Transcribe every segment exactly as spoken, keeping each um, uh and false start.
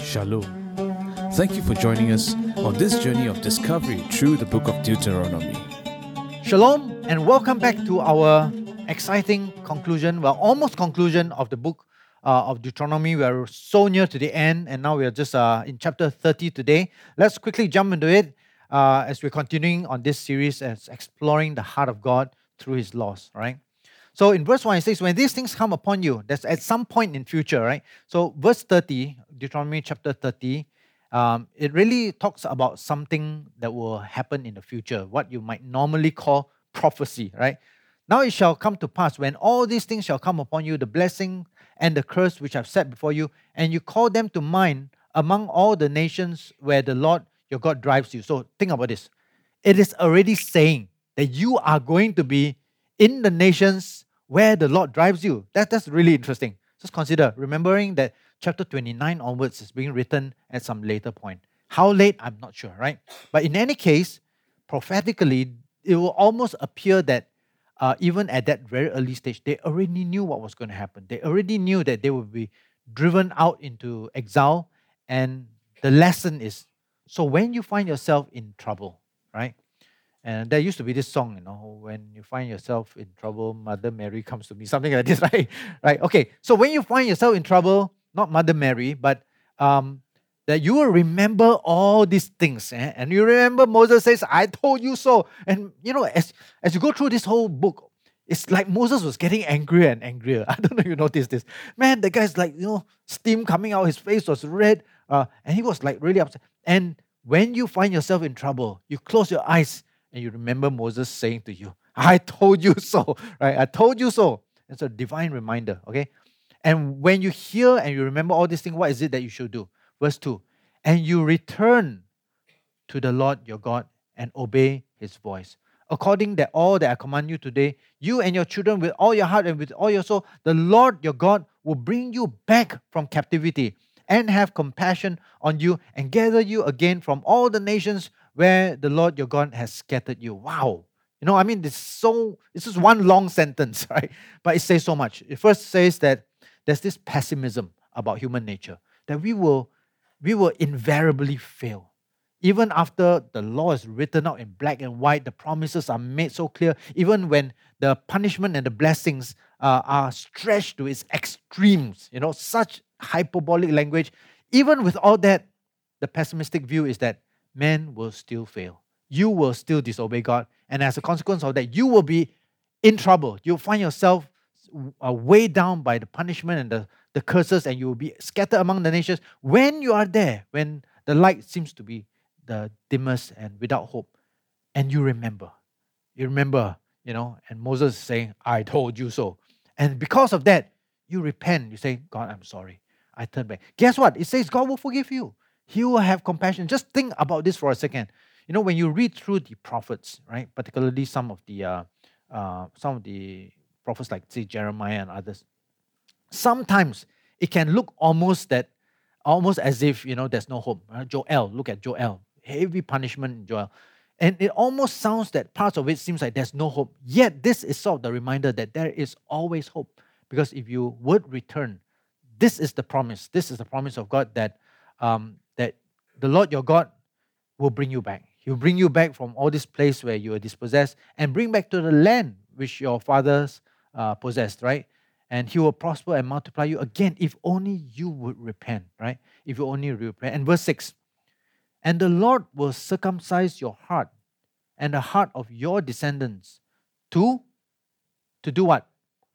Shalom. Thank you for joining us on this journey of discovery through the book of Deuteronomy. Shalom and welcome back to our exciting conclusion, well, almost conclusion of the book uh, of Deuteronomy. We are so near to the end and now we are just uh, in chapter thirty today. Let's quickly jump into it uh, as we're continuing on this series as exploring the heart of God through His laws, right? So in verse one it says, when these things come upon you, that's at some point in future, right? So verse thirty, Deuteronomy chapter thirty, um, it really talks about something that will happen in the future, what you might normally call prophecy, right? Now it shall come to pass, when all these things shall come upon you, the blessing and the curse which I've set before you, and you call them to mind among all the nations where the Lord your God drives you. So think about this. It is already saying that you are going to be in the nations where the Lord drives you. That, that's really interesting. Just consider, remembering that chapter twenty-nine onwards is being written at some later point. How late, I'm not sure, right? But in any case, prophetically, it will almost appear that uh, even at that very early stage, they already knew what was going to happen. They already knew that they would be driven out into exile. And the lesson is, so when you find yourself in trouble, right? And there used to be this song, you know, when you find yourself in trouble, Mother Mary comes to me, something like this, right? Right? Okay, so when you find yourself in trouble, not Mother Mary, but um, that you will remember all these things. Eh? And you remember Moses says, I told you so. And, you know, as, as you go through this whole book, it's like Moses was getting angrier and angrier. I don't know if you noticed this. Man, the guy's like, you know, steam coming out, his face was red, uh, and he was like really upset. And when you find yourself in trouble, you close your eyes, and you remember Moses saying to you, I told you so, right? I told you so. It's a divine reminder, okay? And when you hear and you remember all these things, what is it that you should do? Verse two, and you return to the Lord your God and obey His voice. According that all that I command you today, you and your children with all your heart and with all your soul, the Lord your God will bring you back from captivity and have compassion on you and gather you again from all the nations where the Lord your God has scattered you. Wow. You know, I mean, this is so, this is one long sentence, right? But it says so much. It first says that there's this pessimism about human nature, that we will, we will invariably fail. Even after the law is written out in black and white, the promises are made so clear, even when the punishment and the blessings uh, are stretched to its extremes, you know, such hyperbolic language, even with all that, the pessimistic view is that man will still fail. You will still disobey God. And as a consequence of that, you will be in trouble. You'll find yourself uh, weighed down by the punishment and the, the curses, and you will be scattered among the nations. When you are there, when the light seems to be the dimmest and without hope, and you remember, you remember, you know, and Moses is saying, I told you so. And because of that, you repent. You say, God, I'm sorry. I turn back. Guess what? It says God will forgive you. He will have compassion. Just think about this for a second. You know, when you read through the prophets, right, particularly some of the uh, uh, some of the prophets like, say, Jeremiah and others, sometimes it can look almost that, almost as if, you know, there's no hope. Right? Joel, look at Joel. Heavy punishment in Joel. And it almost sounds that parts of it seems like there's no hope. Yet this is sort of the reminder that there is always hope. Because if you would return, this is the promise. This is the promise of God that um, that the Lord your God will bring you back. He will bring you back from all this place where you are dispossessed and bring back to the land which your fathers uh, possessed, right? And He will prosper and multiply you again if only you would repent, right? If you only repent. And verse six, and the Lord will circumcise your heart and the heart of your descendants to, to do what?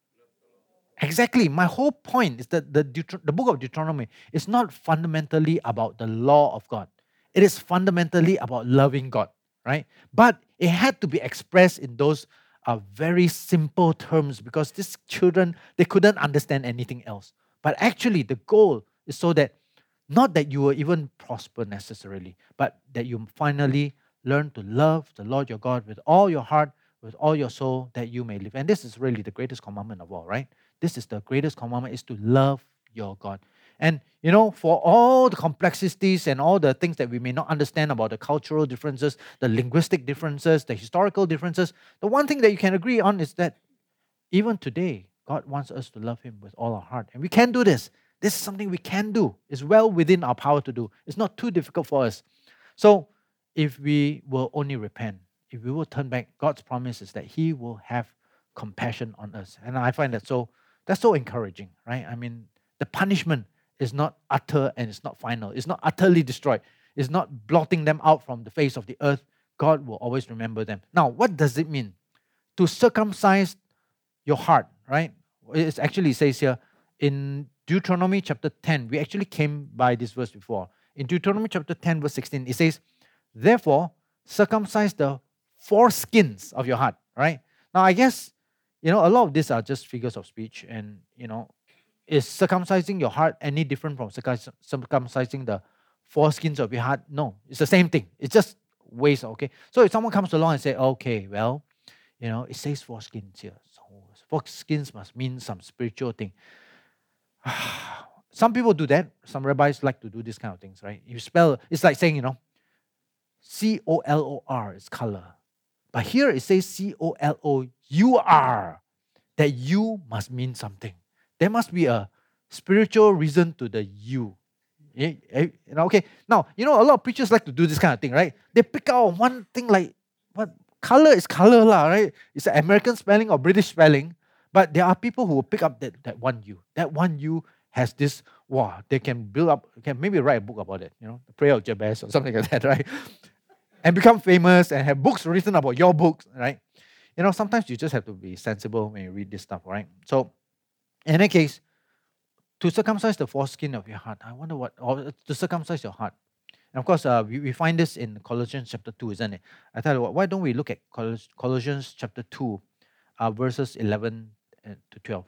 Exactly. My whole point is that the, Deuter- the book of Deuteronomy is not fundamentally about the law of God. It is fundamentally about loving God, right? But it had to be expressed in those uh, very simple terms because these children, they couldn't understand anything else. But actually, the goal is so that, not that you will even prosper necessarily, but that you finally learn to love the Lord your God with all your heart, with all your soul, that you may live. And this is really the greatest commandment of all, right? This is the greatest commandment, is to love your God. And, you know, for all the complexities and all the things that we may not understand about the cultural differences, the linguistic differences, the historical differences, the one thing that you can agree on is that even today, God wants us to love Him with all our heart. And we can do this This is something we can do. It's well within our power to do. It's not too difficult for us. So if we will only repent, if we will turn back, God's promise is that He will have compassion on us. And I find that so that's so encouraging, right? I mean, the punishment is not utter and it's not final. It's not utterly destroyed. It's not blotting them out from the face of the earth. God will always remember them. Now, what does it mean? To circumcise your heart, right? It actually says here in Deuteronomy chapter ten, we actually came by this verse before. In Deuteronomy chapter ten, verse sixteen, it says, therefore, circumcise the foreskins of your heart, right? Now, I guess, you know, a lot of these are just figures of speech. And, you know, is circumcising your heart any different from circumcising the foreskins of your heart? No, it's the same thing. It's just ways, okay? So if someone comes along and say, okay, well, you know, it says foreskins here. So foreskins must mean some spiritual thing. Some people do that. Some rabbis like to do this kind of things, right? You spell, it's like saying, you know, C O L O R is color. But here it says C O L O U R, that you must mean something. There must be a spiritual reason to the you. You know, okay. Now, you know, a lot of preachers like to do this kind of thing, right? They pick out one thing like, what? Color is color, lah, right? It's an American spelling or British spelling. But there are people who will pick up that, that one you. That one you has this, wow, they can build up, can maybe write a book about it, you know, the Prayer of Jabez or something like that, right? And become famous and have books written about your books, right? You know, sometimes you just have to be sensible when you read this stuff, right? So, in any case, to circumcise the foreskin of your heart, I wonder what, or to circumcise your heart. And of course, uh, we, we find this in Colossians chapter two, isn't it? I tell you what, why don't we look at Colossians chapter two, uh, verses eleven to twelve.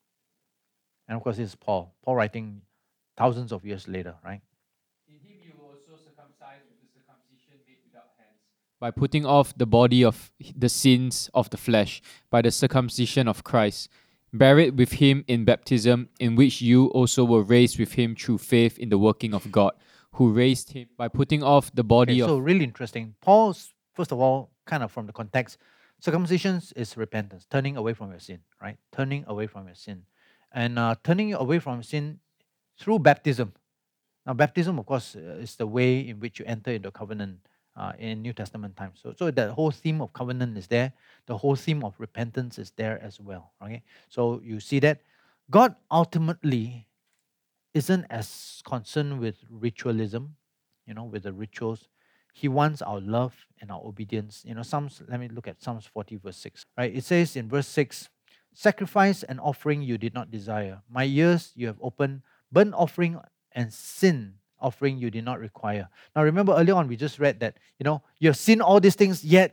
And of course, this is Paul. Paul writing thousands of years later, right? In him you were also circumcised with the circumcision made without hands, by putting off the body of the sins of the flesh by the circumcision of Christ, buried with him in baptism, in which you also were raised with him through faith in the working of God, who raised him by putting off the body okay, of... So really interesting. Paul's, first of all, kind of from the context, circumcision is repentance, turning away from your sin, right? Turning away from your sin. And uh, turning away from sin through baptism. Now, baptism, of course, uh, is the way in which you enter into covenant uh, in New Testament times. So, so the whole theme of covenant is there. The whole theme of repentance is there as well. Okay, so you see that God ultimately isn't as concerned with ritualism, you know, with the rituals. He wants our love and our obedience. You know, Psalms. Let me look at Psalms forty, verse six. Right, it says in verse six. Sacrifice and offering you did not desire. My ears you have opened. Burnt offering and sin offering you did not require. Now remember earlier on we just read that, you know, you have seen all these things, yet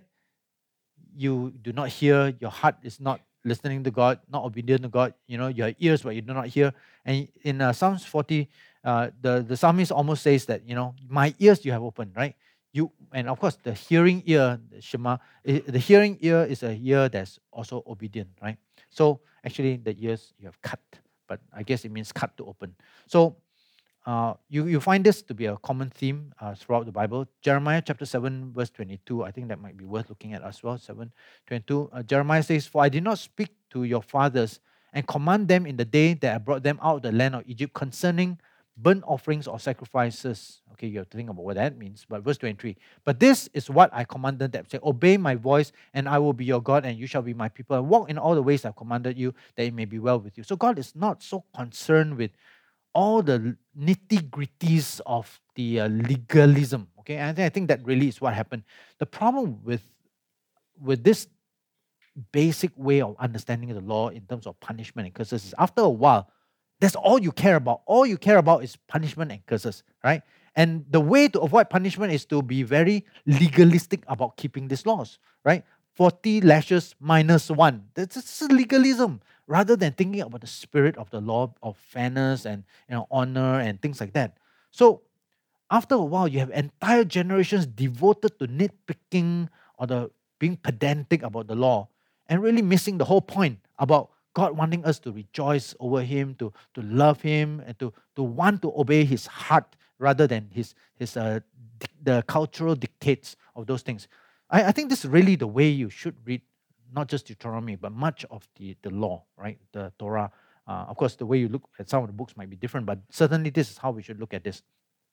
you do not hear. Your heart is not listening to God, not obedient to God. You know, your ears, but you do not hear. And in uh, Psalms forty, uh, the, the psalmist almost says that, you know, my ears you have opened, right? You, and of course, the hearing ear, the Shema, the hearing ear is a ear that's also obedient, right? So actually, the ears you have cut, but I guess it means cut to open. So uh, you, you find this to be a common theme uh, throughout the Bible. Jeremiah chapter seven, verse twenty-two, I think that might be worth looking at as well, seven twenty-two. Uh, Jeremiah says, for I did not speak to your fathers and command them in the day that I brought them out of the land of Egypt concerning burnt offerings or sacrifices. Okay, you have to think about what that means. But verse twenty-three, but this is what I commanded them. Say, obey my voice, and I will be your God, and you shall be my people, and walk in all the ways I've commanded you, that it may be well with you. So God is not so concerned with all the nitty-gritties of the uh, legalism. Okay, and I think that really is what happened. The problem with, with this basic way of understanding the law in terms of punishment and curses is after a while, that's all you care about. All you care about is punishment and curses, right? And the way to avoid punishment is to be very legalistic about keeping these laws, right? forty lashes minus one. That's just legalism, rather than thinking about the spirit of the law of fairness and, you know, honor and things like that. So after a while, you have entire generations devoted to nitpicking or the being pedantic about the law and really missing the whole point about God wanting us to rejoice over Him, to, to love Him, and to, to want to obey His heart rather than His, his uh, di- the cultural dictates of those things. I, I think this is really the way you should read not just Deuteronomy, but much of the, the law, right? The Torah Uh, of course, the way you look at some of the books might be different, but certainly this is how we should look at this.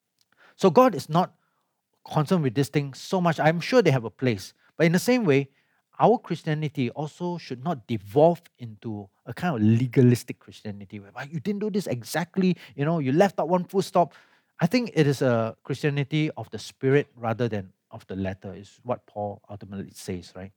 So God is not concerned with this thing so much. I'm sure they have a place. But in the same way, our Christianity also should not devolve into a kind of legalistic Christianity where you didn't do this exactly, you know, you left out one full stop. I think it is a Christianity of the spirit rather than of the letter, is what Paul ultimately says, right?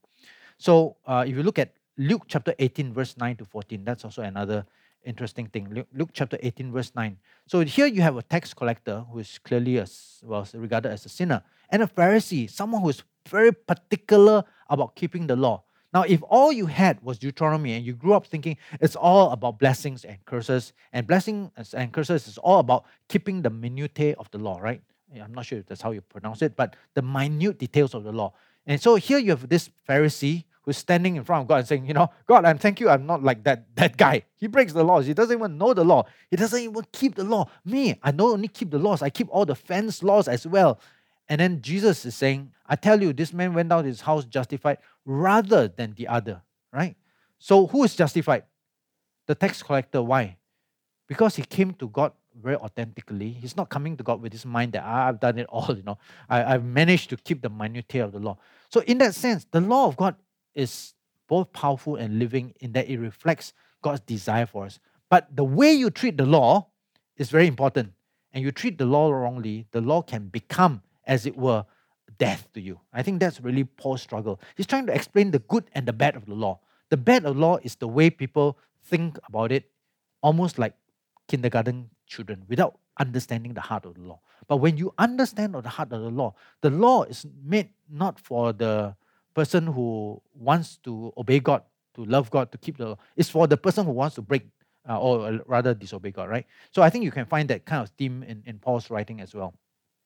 So uh, if you look at Luke chapter eighteen, verse nine to fourteen, that's also another interesting thing. Luke, Luke chapter eighteen, verse nine. So here you have a tax collector who is clearly a, was regarded as a sinner, and a Pharisee, someone who is very particular about keeping the law. Now, if all you had was Deuteronomy and you grew up thinking it's all about blessings and curses, and blessings and curses is all about keeping the minutiae of the law, right? I'm not sure if that's how you pronounce it, but the minute details of the law. And so here you have this Pharisee who's standing in front of God and saying, you know, God, I'm thank you, I'm not like that, that guy. He breaks the laws. He doesn't even know the law. He doesn't even keep the law. Me, I don't only keep the laws, I keep all the fence laws as well. And then Jesus is saying, I tell you, this man went down to his house justified rather than the other, right? So who is justified? The tax collector. Why? Because he came to God very authentically. He's not coming to God with this mind that ah, I've done it all, you know. I, I've managed to keep the minutiae of the law. So in that sense, the law of God is both powerful and living in that it reflects God's desire for us. But the way you treat the law is very important. And you treat the law wrongly, the law can become, as it were, death to you. I think that's really Paul's struggle. He's trying to explain the good and the bad of the law. The bad of the law is the way people think about it, almost like kindergarten children, without understanding the heart of the law. But when you understand the heart of the law, the law is made not for the person who wants to obey God, to love God, to keep the law. It's for the person who wants to break, uh, or rather disobey God, right? So I think you can find that kind of theme in, in Paul's writing as well.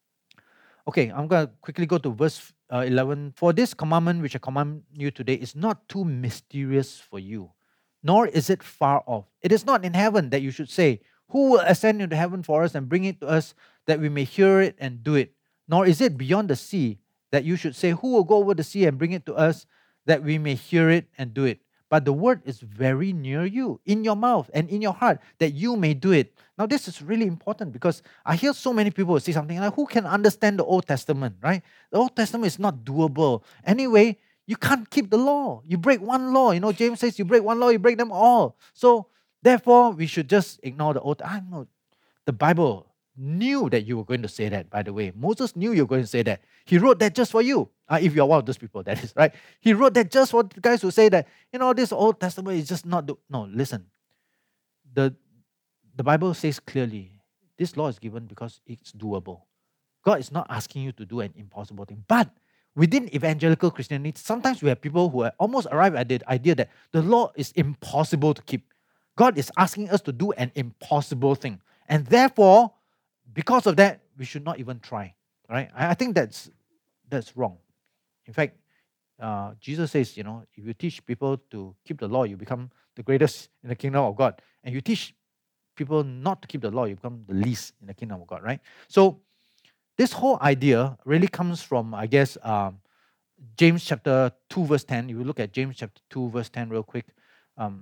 Okay, I'm going to quickly go to verse uh, eleven. For this commandment which I command you today is not too mysterious for you, nor is it far off. It is not in heaven that you should say, who will ascend into heaven for us and bring it to us that we may hear it and do it? Nor is it beyond the sea that you should say, who will go over the sea and bring it to us that we may hear it and do it? But the word is very near you, in your mouth and in your heart, that you may do it. Now this is really important because I hear so many people say something like, who can understand the Old Testament, right? The Old Testament is not doable. Anyway, you can't keep the law. You break one law. You know, James says you break one law, you break them all. So therefore, we should just ignore the Old. I know the Bible knew that you were going to say that, by the way. Moses knew you were going to say that. He wrote that just for you. Uh, if you're one of those people, that is, right? He wrote that just for the guys who say that, you know, this Old Testament is just not... Do- no, listen. The, the Bible says clearly, this law is given because it's doable. God is not asking you to do an impossible thing. But within evangelical Christianity, sometimes we have people who almost arrive at the idea that the law is impossible to keep. God is asking us to do an impossible thing. And therefore, because of that, we should not even try. Right? I, I think that's that's wrong. In fact, uh, Jesus says, you know, if you teach people to keep the law, you become the greatest in the kingdom of God. And you teach people not to keep the law, you become the least in the kingdom of God, right? So this whole idea really comes from, I guess, um, James chapter two, verse ten. If you look at James chapter two, verse ten real quick. Um,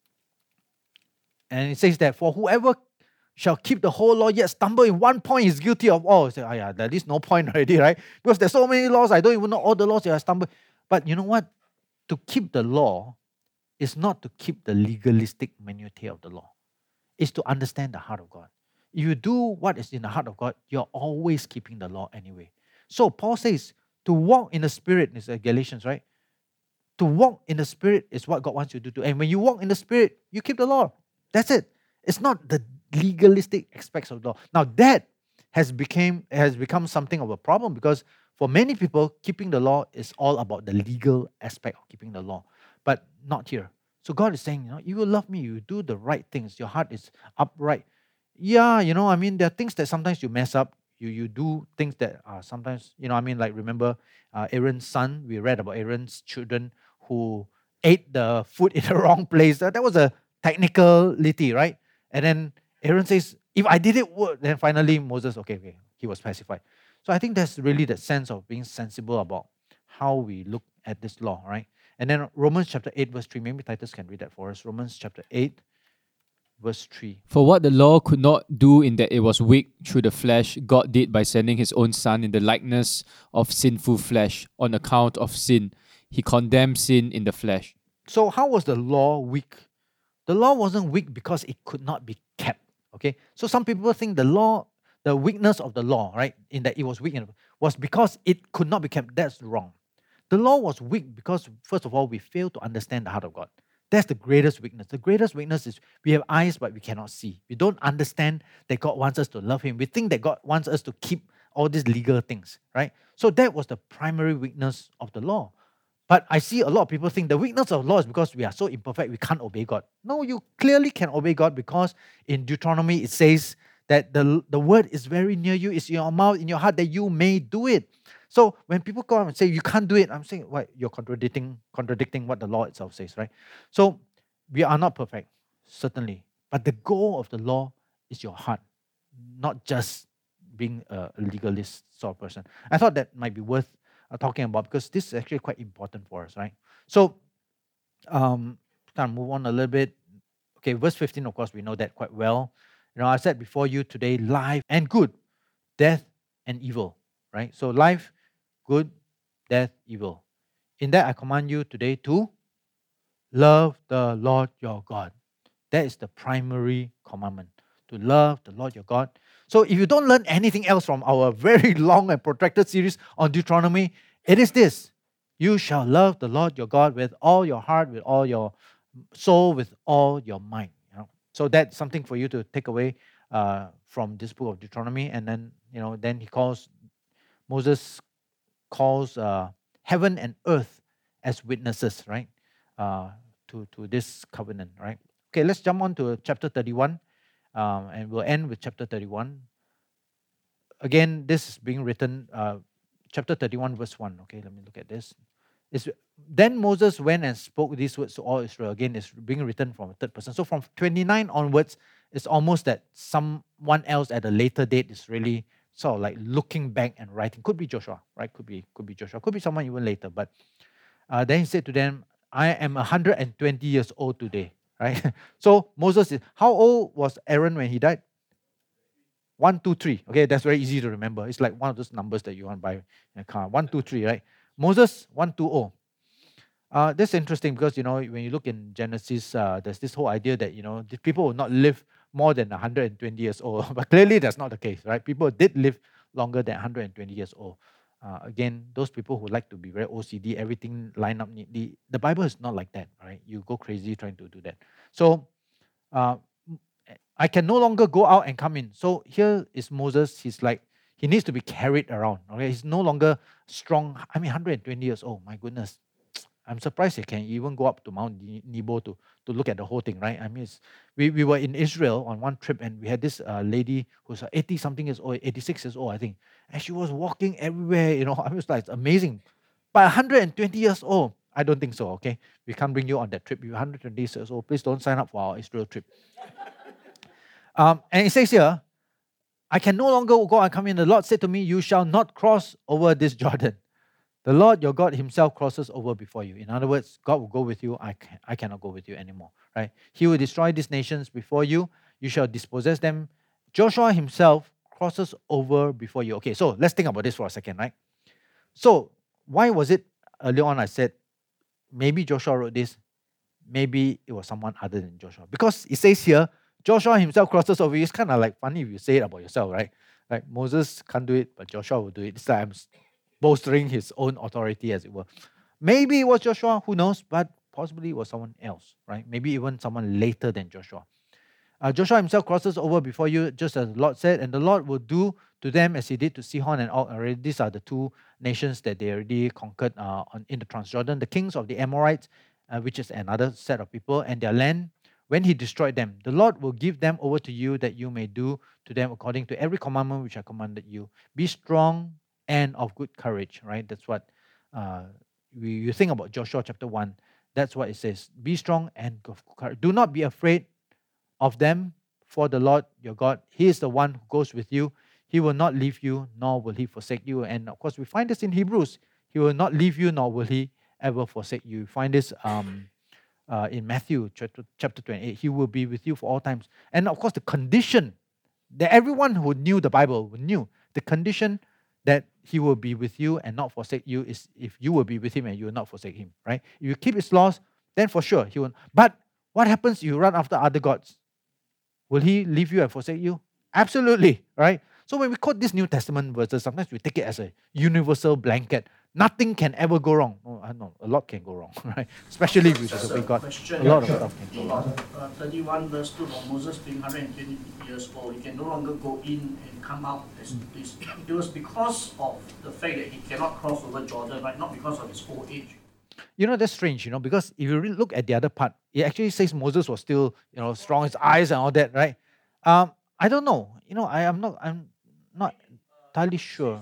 and it says that, for whoever shall keep the whole law, yet stumble in one point is guilty of all. Say, oh yeah, there is no point already, right? Because there's so many laws, I don't even know all the laws that I stumble. But you know what? To keep the law is not to keep the legalistic minutiae of the law. It's to understand the heart of God. If you do what is in the heart of God, you're always keeping the law anyway. So Paul says, to walk in the Spirit, is Galatians, right? To walk in the Spirit is what God wants you to do. And when you walk in the Spirit, you keep the law. That's it. It's not the legalistic aspects of the law. Now that has became has become something of a problem because for many people, keeping the law is all about the legal aspect of keeping the law, but not here. So God is saying, you know, you will love me, you do the right things, your heart is upright. Yeah, you know, I mean, there are things that sometimes you mess up, you you do things that are sometimes, you know, I mean, like remember uh, Aaron's son, we read about Aaron's children who ate the food in the wrong place. That, that was a technicality, right? And then Aaron says, if I did it, then finally Moses, okay, okay, he was pacified. So I think that's really the sense of being sensible about how we look at this law, right? And then Romans chapter eight, verse three, maybe Titus can read that for us. Romans chapter eight, verse three. For what the law could not do in that it was weak through the flesh, God did by sending his own Son in the likeness of sinful flesh on account of sin. He condemned sin in the flesh. So how was the law weak? The law wasn't weak because it could not be kept. Okay, so some people think the law, the weakness of the law, right, in that it was weak, was because it could not be kept. That's wrong. The law was weak because, first of all, we fail to understand the heart of God. That's the greatest weakness. The greatest weakness is we have eyes but we cannot see. We don't understand that God wants us to love Him. We think that God wants us to keep all these legal things, right? So that was the primary weakness of the law. But I see a lot of people think the weakness of law is because we are so imperfect, we can't obey God. No, you clearly can obey God because in Deuteronomy it says that the, the word is very near you, it's in your mouth, in your heart, that you may do it. So when people come and say you can't do it, I'm saying, what, you're contradicting, contradicting what the law itself says, right? So we are not perfect, certainly. But the goal of the law is your heart, not just being a legalist sort of person. I thought that might be worth uh, talking about because this is actually quite important for us, right? So, um, kind of move on a little bit. Okay, verse fifteen, of course, we know that quite well. You know, I said before you today, life and good, death and evil, right? So life, good, death, evil. In that I command you today to love the Lord your God. That is the primary commandment, to love the Lord your God. So if you don't learn anything else from our very long and protracted series on Deuteronomy, it is this: you shall love the Lord your God with all your heart, with all your soul, with all your mind. You know? So that's something for you to take away uh, from this book of Deuteronomy. And then, you know, then he calls, Moses calls uh, heaven and earth as witnesses, right, uh, to, to this covenant, right? Okay, let's jump on to chapter thirty-one. Um, and we'll end with chapter thirty-one. Again, this is being written, uh, chapter thirty-one, verse one. Okay, let me look at this. It's, then Moses went and spoke these words to all Israel. Again, it's being written from a third person. So from twenty-nine onwards, it's almost that someone else at a later date is really sort of like looking back and writing. Could be Joshua, right? Could be, could be Joshua. Could be someone even later. But uh, then he said to them, I am one hundred twenty years old today. Right? So Moses is, how old was Aaron when he died? One, two, three. Okay, that's very easy to remember. It's like one of those numbers that you want to buy in a car. One, two, three, right? Moses, one, two, oh. Uh, that's interesting because, you know, when you look in Genesis, uh, there's this whole idea that, you know, the people will not live more than one hundred twenty years old. But clearly that's not the case, right? People did live longer than one hundred twenty years old. Uh, again, those people who like to be very O C D, everything line up neatly, the Bible is not like that, right? You go crazy trying to do that. So, uh, I can no longer go out and come in. So here is Moses. He's like, he needs to be carried around. Okay, he's no longer strong. I mean, one hundred twenty years old. My goodness, I'm surprised he can even go up to Mount Nebo to, to look at the whole thing, right? I mean, it's, we, we were in Israel on one trip and we had this uh, lady who's eighty something years old, eighty-six years old, I think. And she was walking everywhere, you know. I was like, it's amazing. But one hundred twenty years old, I don't think so, okay? We can't bring you on that trip. You're one hundred twenty years old. Please don't sign up for our Israel trip. um, and it says here, I can no longer go and come in. The Lord said to me, you shall not cross over this Jordan. The Lord your God himself crosses over before you. In other words, God will go with you. I, can, I cannot go with you anymore, right? He will destroy these nations before you. You shall dispossess them. Joshua himself crosses over before you. Okay, so let's think about this for a second, right? So why was it earlier on I said maybe Joshua wrote this, maybe it was someone other than Joshua? Because it says here, Joshua himself crosses over. It's kind of like funny if you say it about yourself, right? Like Moses can't do it, but Joshua will do it. It's like I'm bolstering his own authority, as it were. Maybe it was Joshua, who knows, but possibly it was someone else, right? Maybe even someone later than Joshua. Uh, Joshua himself crosses over before you, just as the Lord said, and the Lord will do to them as he did to Sihon and Og. Already, these are the two nations that they already conquered uh, on, in the Transjordan, the kings of the Amorites, uh, which is another set of people, and their land. When he destroyed them, the Lord will give them over to you, that you may do to them according to every commandment which I commanded you. Be strong and of good courage, right? That's what uh, we, you think about Joshua chapter one. That's what it says. Be strong and of good courage. Do not be afraid of them, for the Lord your God, he is the one who goes with you. He will not leave you, nor will he forsake you. And of course, we find this in Hebrews. He will not leave you, nor will he ever forsake you. We find this um, uh, in Matthew chapter, chapter twenty-eight. He will be with you for all times. And of course, the condition that everyone who knew the Bible knew, the condition that he will be with you and not forsake you is if you will be with him and you will not forsake him, right? If you keep his laws, then for sure he will. But what happens if you run after other gods? Will he leave you and forsake you? Absolutely, right? So when we quote these New Testament verses, sometimes we take it as a universal blanket. Nothing can ever go wrong. Oh, I know, a lot can go wrong, right? Especially with Just the a God. question. A lot of stuff can go wrong. About uh, thirty-one verse two, about Moses being one hundred twenty years old, he can no longer go in and come out. As this. It was because of the fact that he cannot cross over Jordan, right? Not because of his old age. You know, that's strange, you know, because if you really look at the other part, it actually says Moses was still, you know, strong, his eyes and all that, right? Um, I don't know. You know, I am not, I'm not entirely sure.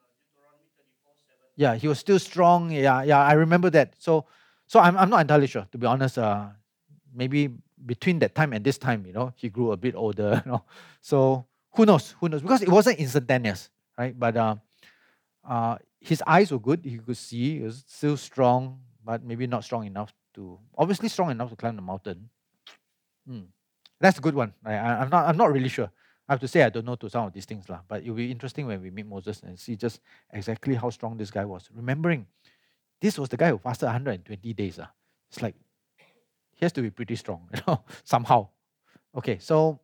Yeah, he was still strong. Yeah, yeah, I remember that. So, so I'm, I'm not entirely sure, to be honest. Uh, maybe between that time and this time, you know, he grew a bit older. You know, so who knows? Who knows? Because it wasn't instantaneous, right? But uh, uh, his eyes were good. He could see. He was still strong, but maybe not strong enough to. Obviously, strong enough to climb the mountain. Hmm. That's a good one. I, I, I'm not. I'm not really sure. I have to say I don't know to some of these things, lah. But it'll be interesting when we meet Moses and see just exactly how strong this guy was. Remembering, this was the guy who fasted one hundred twenty days. Uh. It's like, he has to be pretty strong, you know, somehow. Okay, so,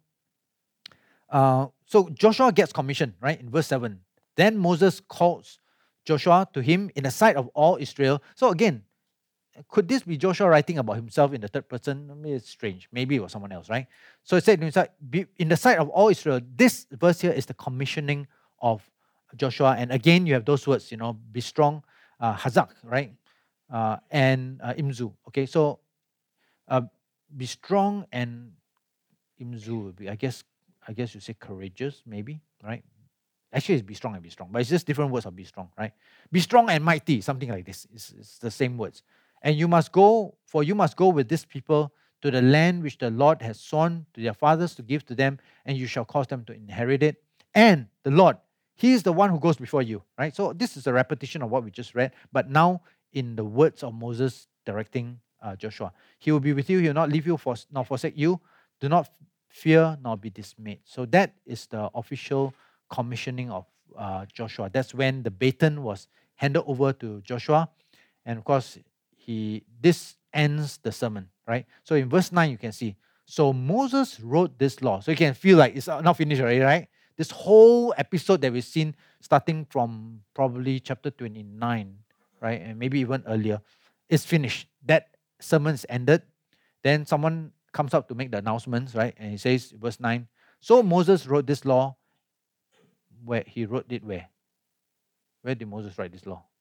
uh, so Joshua gets commissioned, right, in verse seven. Then Moses calls Joshua to him in the sight of all Israel. So again, could this be Joshua writing about himself in the third person? I mean, it's strange. Maybe it was someone else, right? So it said in the sight of all Israel. This verse here is the commissioning of Joshua. And again, you have those words, you know, be strong, uh, hazak, right? Uh, and uh, imzu. Okay, so uh, be strong and imzu would be, I guess, I guess you say courageous, maybe, right? Actually, it's be strong and be strong, but it's just different words of be strong, right? Be strong and mighty, something like this. It's, it's the same words. And you must go, for you must go with this people to the land which the Lord has sworn to their fathers to give to them, and you shall cause them to inherit it. And the Lord, He is the one who goes before you, right? So this is a repetition of what we just read, but now in the words of Moses directing uh, Joshua. He will be with you, He will not leave you for, nor forsake you. Do not fear nor be dismayed. So that is the official commissioning of uh, Joshua. That's when the baton was handed over to Joshua. And of course, he this ends the sermon, right? So in verse nine, you can see, so Moses wrote this law. So you can feel like it's not finished already, right? This whole episode that we've seen starting from probably chapter twenty-nine, right? And maybe even earlier, is finished. That sermon is ended. Then someone comes up to make the announcements, right? And he says, verse nine, so Moses wrote this law. Where he wrote it where? Where did Moses write this law?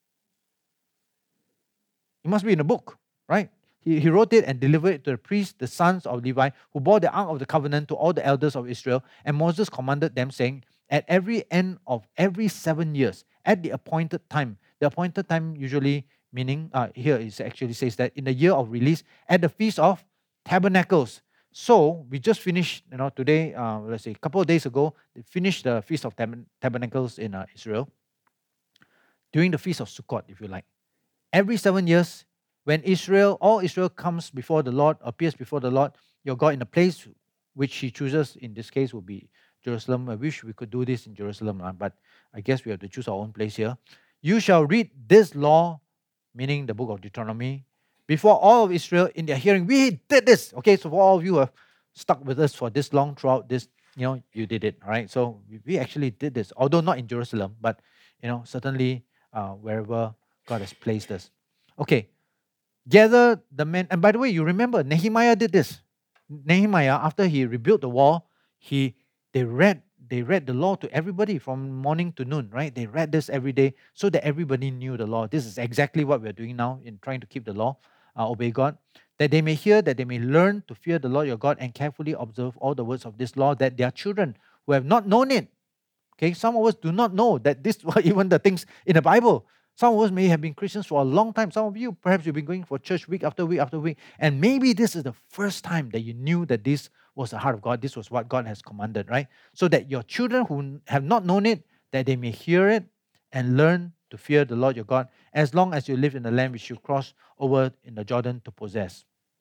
It must be in a book, right? He, he wrote it and delivered it to the priests, the sons of Levi, who bore the ark of the covenant to all the elders of Israel. And Moses commanded them, saying, at every end of every seven years, at the appointed time, the appointed time usually meaning, uh, here it actually says that in the year of release, at the Feast of Tabernacles. So we just finished, you know, today, uh, let's say a couple of days ago, they finished the Feast of Tab- Tabernacles in uh, Israel. During the Feast of Sukkot, if you like. Every seven years, when Israel, all Israel comes before the Lord, appears before the Lord, your God in a place which He chooses, in this case will be Jerusalem. I wish we could do this in Jerusalem, uh, but I guess we have to choose our own place here. You shall read this law, meaning the book of Deuteronomy, before all of Israel in their hearing. We did this. Okay, so for all of you who have stuck with us for this long throughout this, you know, you did it, all right? So we actually did this, although not in Jerusalem, but, you know, certainly uh, wherever God has placed us. Okay, gather the men. And by the way, you remember Nehemiah did this. Nehemiah, after he rebuilt the wall, he they read they read the law to everybody from morning to noon, right? They read this every day so that everybody knew the law. This is exactly what we're doing now in trying to keep the law, uh, obey God. That they may hear, that they may learn to fear the Lord your God and carefully observe all the words of this law, that their children who have not known it. Okay, some of us do not know that this were even the things in the Bible. Some of us may have been Christians for a long time. Some of you, perhaps you've been going for church week after week after week. And maybe this is the first time that you knew that this was the heart of God. This was what God has commanded, right? So that your children who have not known it, that they may hear it and learn to fear the Lord your God, as long as you live in the land which you cross over in the Jordan to possess.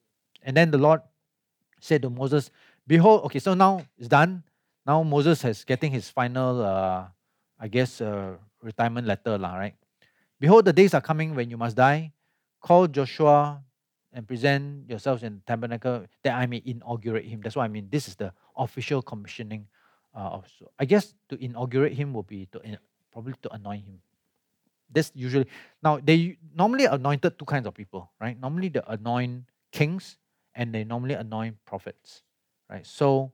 And then the Lord said to Moses, behold, okay, so now it's done. Now Moses is getting his final, uh, I guess, uh, retirement letter, lah, right? Behold, the days are coming when you must die. Call Joshua and present yourselves in the tabernacle that I may inaugurate him. That's what I mean. This is the official commissioning. Uh, of, so I guess to inaugurate him will be to in, probably to anoint him. That's usually, now they normally anointed two kinds of people, right? Normally they anoint kings and they normally anoint prophets, right? So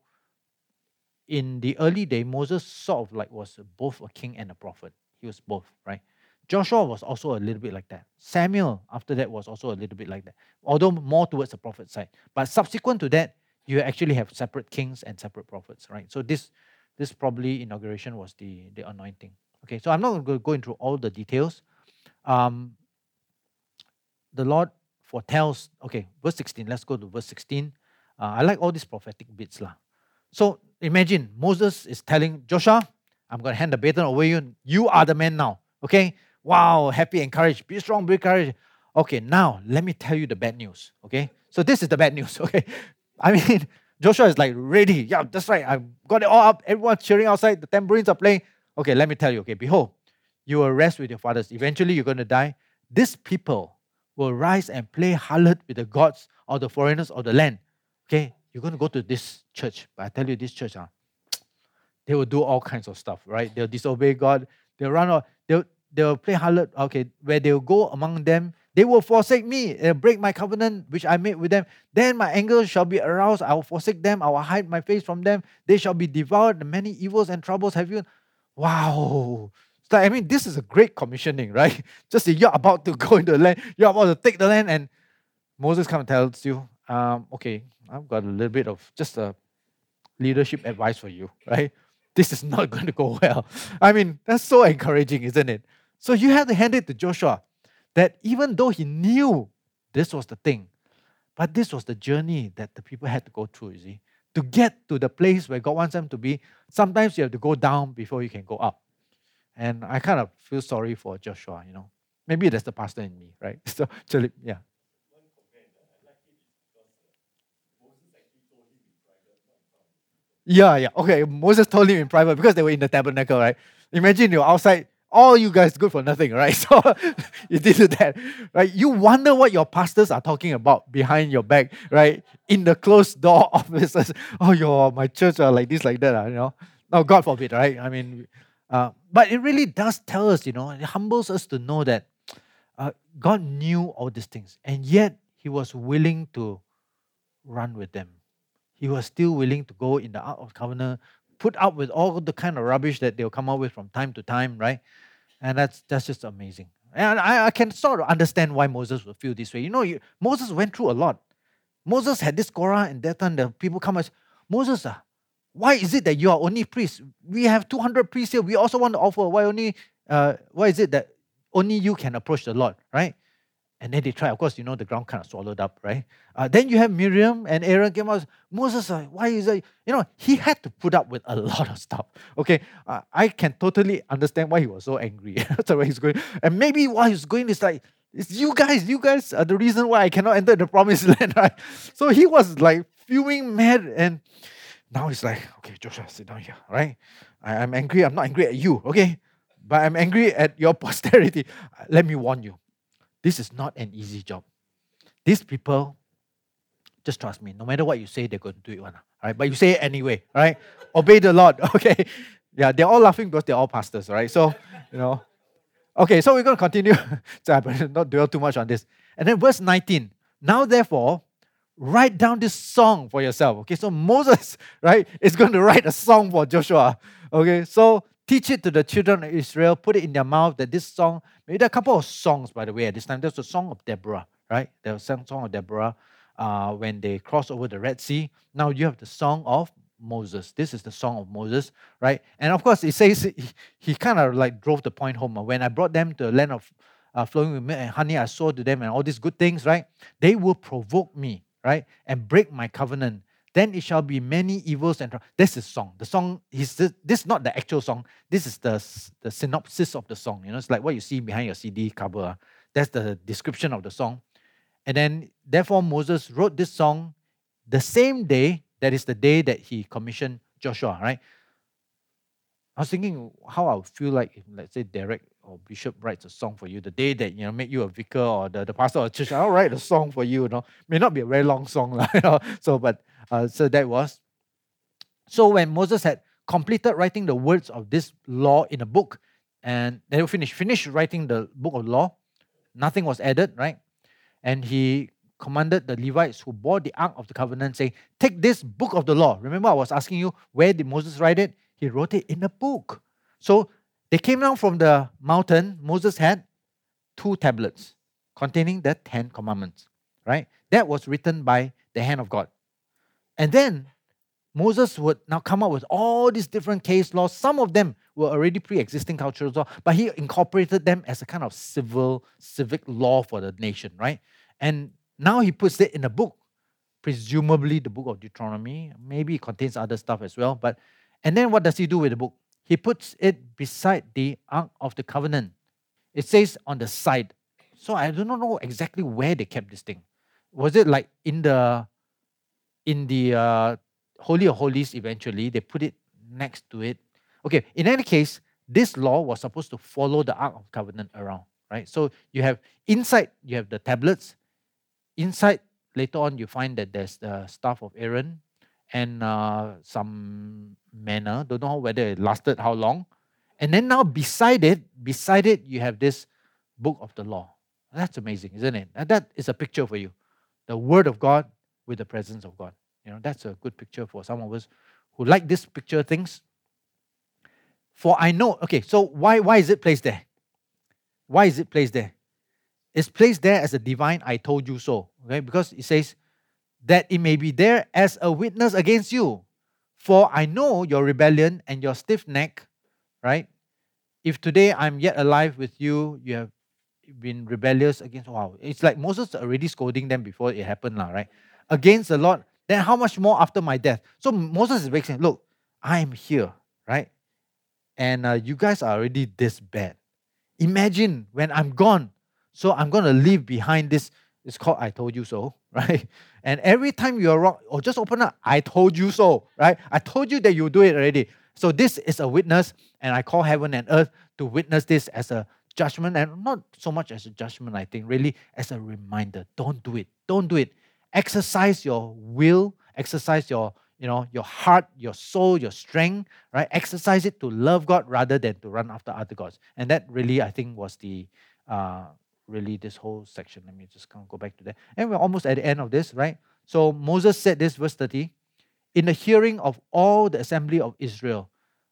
in the early day, Moses sort of like was both a king and a prophet. He was both, right? Joshua was also a little bit like that. Samuel, after that, was also a little bit like that, although more towards the prophet side. But subsequent to that, you actually have separate kings and separate prophets, right? So this, this probably inauguration was the, the anointing. Okay, so I'm not going to go into all the details. Um, the Lord foretells, okay, verse sixteen, let's go to verse sixteen. Uh, I like all these prophetic bits. lah. So imagine Moses is telling Joshua, I'm going to hand the baton over you. You are the man now, okay? Wow, happy, encouraged, be strong, be courageous. Okay, now let me tell you the bad news, okay? So this is the bad news, okay? I mean, Joshua is like ready. Yeah, that's right. I've got it all up. Everyone's cheering outside. The tambourines are playing. Okay, let me tell you, okay, behold, you will rest with your fathers. Eventually, you're going to die. These people will rise and play harlot with the gods or the foreigners of the land. Okay, you're going to go to this church. But I tell you, this church, huh, they will do all kinds of stuff, right? They'll disobey God. They'll run out. They'll, they'll play harlot, okay, where they'll go among them. They will forsake me and break my covenant which I made with them. Then my anger shall be aroused. I will forsake them. I will hide my face from them. They shall be devoured. The many evils and troubles have you. Wow. So, I mean, this is a great commissioning, right? Just say you're about to go into the land. You're about to take the land. And Moses comes and tells you, um, okay, I've got a little bit of just a leadership advice for you, right? This is not going to go well. I mean, that's so encouraging, isn't it? So you have to hand it to Joshua that even though he knew this was the thing, but this was the journey that the people had to go through, you see. To get to the place where God wants them to be, sometimes you have to go down before you can go up. And I kind of feel sorry for Joshua, you know. Maybe that's the pastor in me, right? So, actually, yeah. Yeah, yeah. Okay, Moses told him in private because they were in the tabernacle, right? Imagine you're outside, all you guys good for nothing, right? So you did that, right? You wonder what your pastors are talking about behind your back, right? In the closed door offices. Oh, your my church are like this, like that, you know. No, God forbid, right? I mean, uh, but it really does tell us, you know, it humbles us to know that uh, God knew all these things, and yet He was willing to run with them. He was still willing to go in the Ark of Covenant, put up with all the kind of rubbish that they'll come up with from time to time, right? And that's that's just amazing. And I, I can sort of understand why Moses would feel this way. You know, you, Moses went through a lot. Moses had this Korah, and that time the people come and say, Moses, uh, why is it that you are only priest? We have two hundred priests here. We also want to offer. Why only? Uh, why is it that only you can approach the Lord, right? And then they try. Of course, you know, the ground kind of swallowed up, right? Uh, then you have Miriam and Aaron came out. Moses, uh, why is it? You know, he had to put up with a lot of stuff. Okay, uh, I can totally understand why he was so angry. That's where he's going. And maybe why he's going is like, it's you guys. You guys are the reason why I cannot enter the promised land, right? So he was like fuming mad, and now he's like, okay, Joshua, sit down here, right? I, I'm angry. I'm not angry at you, okay? But I'm angry at your posterity. Let me warn you. This is not an easy job. These people, just trust me, no matter what you say, they're going to do it one. All right? But you say it anyway, right? Obey the Lord, okay? Yeah, they're all laughing because they're all pastors, right? So, you know. Okay, so we're going to continue. So I better not dwell too much on this. And then verse nineteen. Now therefore, write down this song for yourself. Okay, so Moses, right, is going to write a song for Joshua. Okay, so teach it to the children of Israel, put it in their mouth that this song, maybe there are a couple of songs, by the way, at this time. There's a song of Deborah, right? There was a song of Deborah uh, when they crossed over the Red Sea. Now you have the song of Moses. This is the song of Moses, right? And of course, it says, he, he kind of like drove the point home. When I brought them to the land of uh, flowing with milk and honey, I swore to them and all these good things, right? They will provoke me, right? And break my covenant. Then it shall be many evils and this is song. The song is this, this is not the actual song. This is the the synopsis of the song. You know, it's like what you see behind your C D cover. That's the description of the song. And then, therefore, Moses wrote this song the same day, that is the day that he commissioned Joshua, right? I was thinking how I would feel like if, let's say, Derek or Bishop writes a song for you the day that, you know, make you a vicar, or the, the pastor of the church, I'll write a song for you, you know. May not be a very long song, you know. So, but, uh, so that was. So when Moses had completed writing the words of this law in a book, and they were finished, finished writing the book of law, nothing was added, right? And he commanded the Levites who bore the Ark of the Covenant, saying, take this book of the law. Remember I was asking you, where did Moses write it? He wrote it in a book. So they came down from the mountain. Moses had two tablets containing the Ten Commandments, right? That was written by the hand of God. And then Moses would now come up with all these different case laws. Some of them were already pre-existing cultural law, but he incorporated them as a kind of civil, civic law for the nation, right? And now he puts it in a book, presumably the book of Deuteronomy. Maybe it contains other stuff as well. But and then what does he do with the book? He puts it beside the Ark of the Covenant. It says on the side. So I do not know exactly where they kept this thing. Was it like in the in the uh, Holy of Holies eventually? They put it next to it. Okay, in any case, this law was supposed to follow the Ark of Covenant around, right? So you have inside, you have the tablets. Inside, later on, you find that there's the staff of Aaron and uh, some manna. Don't know whether it lasted how long. And then now beside it, beside it, you have this book of the law. That's amazing, isn't it? And that is a picture for you. The Word of God with the presence of God. You know, that's a good picture for some of us who like this picture things. For I know, okay, so why, why is it placed there? Why is it placed there? It's placed there as a divine I told you so. Okay, because it says that it may be there as a witness against you. For I know your rebellion and your stiff neck, right? If today I'm yet alive with you, you have been rebellious against, wow. It's like Moses already scolding them before it happened, right? Against the Lord, then how much more after my death? So Moses is saying, look, I am here, right? And uh, you guys are already this bad. Imagine when I'm gone. So I'm going to leave behind this. It's called I told you so, right? And every time you're wrong, or just open up, I told you so, right? I told you that you do it already. So this is a witness, and I call heaven and earth to witness this as a judgment, and not so much as a judgment, I think, really as a reminder. Don't do it. Don't do it. Exercise your will, exercise your, you know, your heart, your soul, your strength, right? Exercise it to love God rather than to run after other gods. And that really, I think, was the uh, really this whole section. Let me just kind of go back to that. And we're almost at the end of this, right? So Moses said this, verse thirty, in the hearing of all the assembly of Israel,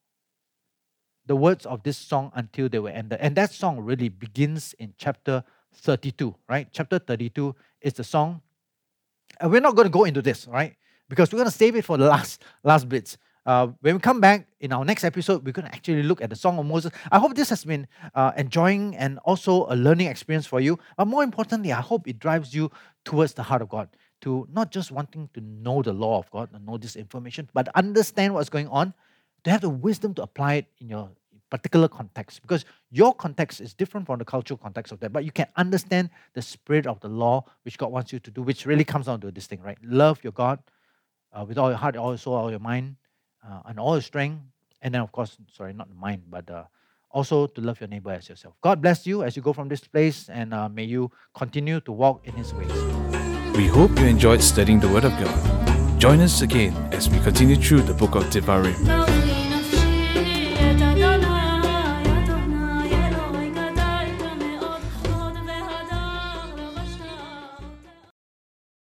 the words of this song until they were ended. And that song really begins in chapter thirty-two, right? Chapter thirty-two is the song. And we're not going to go into this, right? Because we're going to save it for the last, last bits. Uh, when we come back in our next episode, we're going to actually look at the Song of Moses. I hope this has been uh, enjoying and also a learning experience for you. But more importantly, I hope it drives you towards the heart of God, to not just wanting to know the law of God, and know this information, but understand what's going on, to have the wisdom to apply it in your particular context. Because your context is different from the cultural context of that, but you can understand the spirit of the law which God wants you to do, which really comes down to this thing, right? Love your God uh, with all your heart, all your soul, all your mind, Uh, and all your strength, and then of course, sorry, not the mind, but uh, also to love your neighbor as yourself. God bless you as you go from this place, and uh, may you continue to walk in His ways. We hope you enjoyed studying the Word of God. Join us again as we continue through the book of Devarim.